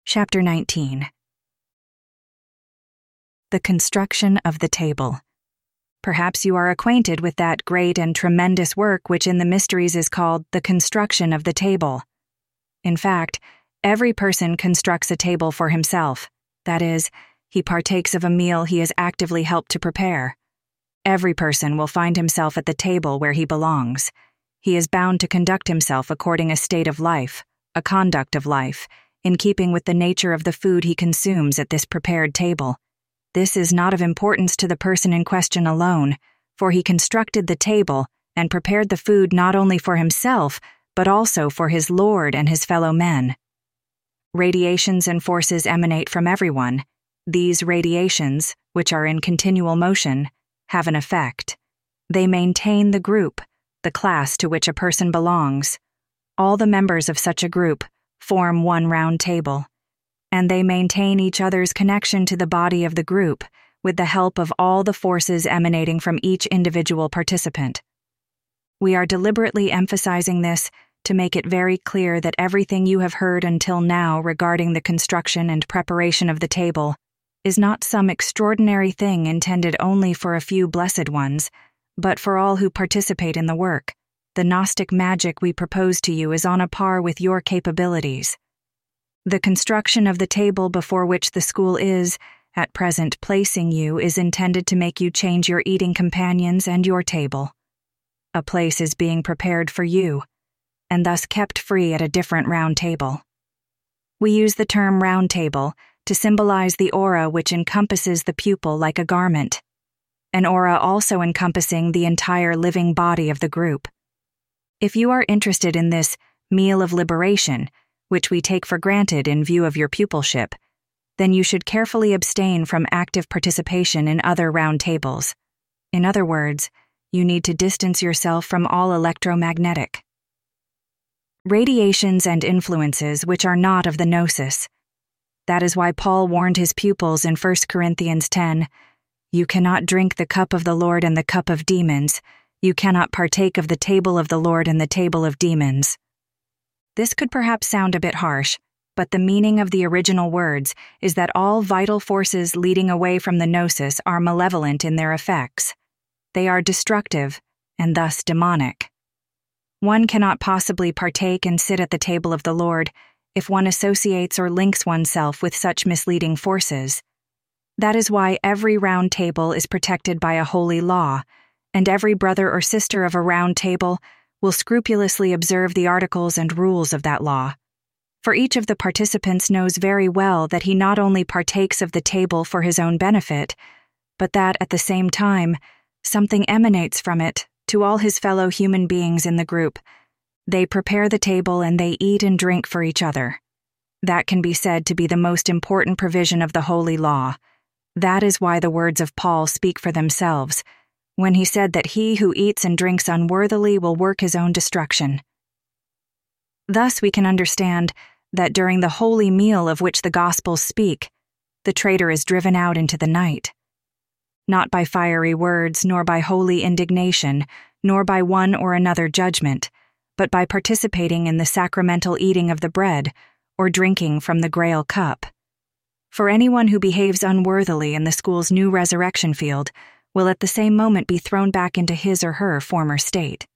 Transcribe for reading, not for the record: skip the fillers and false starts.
Chapter 19. The construction of the table. Perhaps you are acquainted with that great and tremendous work which in the mysteries is called the construction of the table. In fact, every person constructs a table for himself. That is, he partakes of a meal he has actively helped to prepare. Every person will find himself at the table where he belongs. He is bound to conduct himself according a state of life, a conduct of life, in keeping with the nature of the food he consumes at this prepared table. This is not of importance to the person in question alone, for he constructed the table and prepared the food not only for himself, but also for his Lord and his fellow men. Radiations and forces emanate from everyone. These radiations, which are in continual motion, have an effect. They maintain the group, the class to which a person belongs. All the members of such a group form one round table, and they maintain each other's connection to the body of the group with the help of all the forces emanating from each individual participant. We are deliberately emphasizing this to make it very clear that everything you have heard until now regarding the construction and preparation of the table is not some extraordinary thing intended only for a few blessed ones, but for all who participate in the work. The Gnostic magic we propose to you is on a par with your capabilities. The construction of the table before which the school is, at present, placing you is intended to make you change your eating companions and your table. A place is being prepared for you, and thus kept free at a different round table. We use the term round table to symbolize the aura which encompasses the pupil like a garment, an aura also encompassing the entire living body of the group. If you are interested in this meal of liberation, which we take for granted in view of your pupilship, then you should carefully abstain from active participation in other round tables. In other words, you need to distance yourself from all electromagnetic radiations and influences which are not of the gnosis. That is why Paul warned his pupils in 1 Corinthians 10, "You cannot drink the cup of the Lord and the cup of demons. You cannot partake of the table of the Lord and the table of demons." This could perhaps sound a bit harsh, but the meaning of the original words is that all vital forces leading away from the gnosis are malevolent in their effects. They are destructive, and thus demonic. One cannot possibly partake and sit at the table of the Lord if one associates or links oneself with such misleading forces. That is why every round table is protected by a holy law, and every brother or sister of a round table will scrupulously observe the articles and rules of that law. For each of the participants knows very well that he not only partakes of the table for his own benefit, but that, at the same time, something emanates from it to all his fellow human beings in the group. They prepare the table and they eat and drink for each other. That can be said to be the most important provision of the holy law. That is why the words of Paul speak for themselves, when he said that he who eats and drinks unworthily will work his own destruction. Thus we can understand that during the holy meal of which the Gospels speak, the traitor is driven out into the night. Not by fiery words, nor by holy indignation, nor by one or another judgment, but by participating in the sacramental eating of the bread, or drinking from the grail cup. For anyone who behaves unworthily in the school's new resurrection field will at the same moment be thrown back into his or her former state.